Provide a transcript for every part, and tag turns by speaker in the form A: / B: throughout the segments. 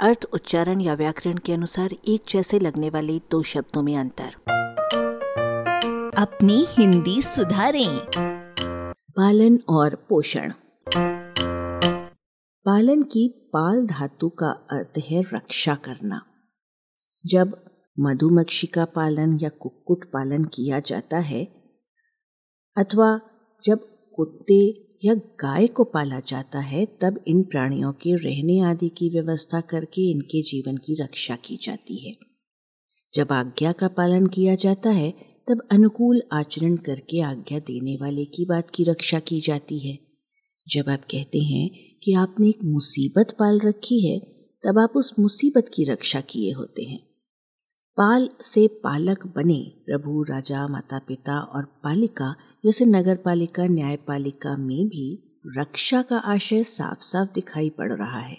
A: अर्थ, उच्चारण या व्याकरण के अनुसार एक जैसे लगने वाले दो शब्दों में अंतर।
B: अपनी हिंदी सुधारें।
A: पालन और पोषण। पालन की पाल धातु का अर्थ है रक्षा करना। जब मधुमक्खी का पालन या कुक्कुट पालन किया जाता है अथवा जब कुत्ते या गाय को पाला जाता है, तब इन प्राणियों के रहने आदि की व्यवस्था करके इनके जीवन की रक्षा की जाती है। जब आज्ञा का पालन किया जाता है, तब अनुकूल आचरण करके आज्ञा देने वाले की बात की रक्षा की जाती है। जब आप कहते हैं कि आपने एक मुसीबत पाल रखी है, तब आप उस मुसीबत की रक्षा किए होते हैं। पाल से पालक बने प्रभु, राजा, माता पिता और पालिका जैसे नगर पालिका, न्यायपालिका में भी रक्षा का आशय साफ साफ दिखाई पड़ रहा है।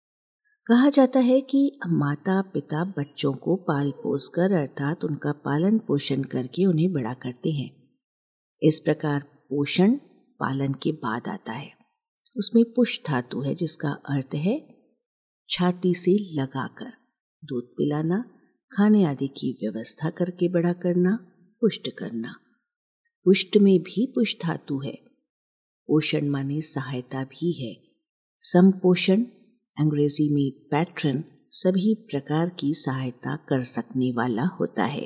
A: कहा जाता है कि माता पिता बच्चों को पाल पोस कर अर्थात उनका पालन पोषण करके उन्हें बड़ा करते हैं। इस प्रकार पोषण पालन के बाद आता है। उसमें पुष धातु है जिसका अर्थ है छाती से लगाकर दूध पिलाना, खाने आदि की व्यवस्था करके बड़ा करना, पुष्ट करना। पुष्ट में भी पुष धातु है। पोषण माने सहायता भी है। संपोषण, अंग्रेजी में पैट्रन, सभी प्रकार की सहायता कर सकने वाला होता है।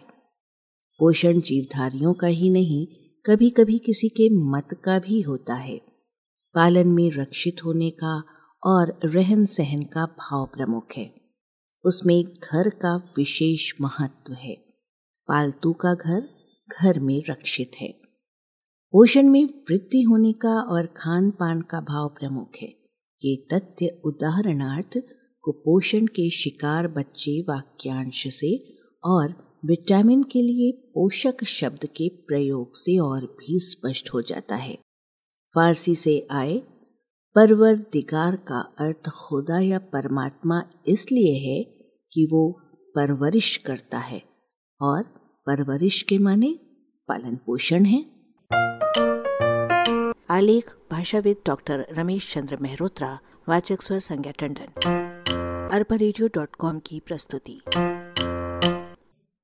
A: पोषण जीवधारियों का ही नहीं, कभी कभी किसी के मत का भी होता है। पालन में रक्षित होने का और रहन सहन का भाव प्रमुख है। उसमें घर का विशेष महत्व है। पालतू का घर घर में रक्षित है। पोषण में वृद्धि होने का और खान पान का भाव प्रमुख है। ये तथ्य उदाहरणार्थ कुपोषण के शिकार बच्चे वाक्यांश से और विटामिन के लिए पोषक शब्द के प्रयोग से और भी स्पष्ट हो जाता है। फारसी से आए परवरदिगार का अर्थ खुदा या परमात्मा इसलिए है कि वो परवरिश करता है और परवरिश के माने पालन पोषण है। आलेख भाषाविद डॉक्टर रमेश चंद्र मेहरोत्रा, वाचक स्वर संज्ञा टंडन, arparegio.com की प्रस्तुति।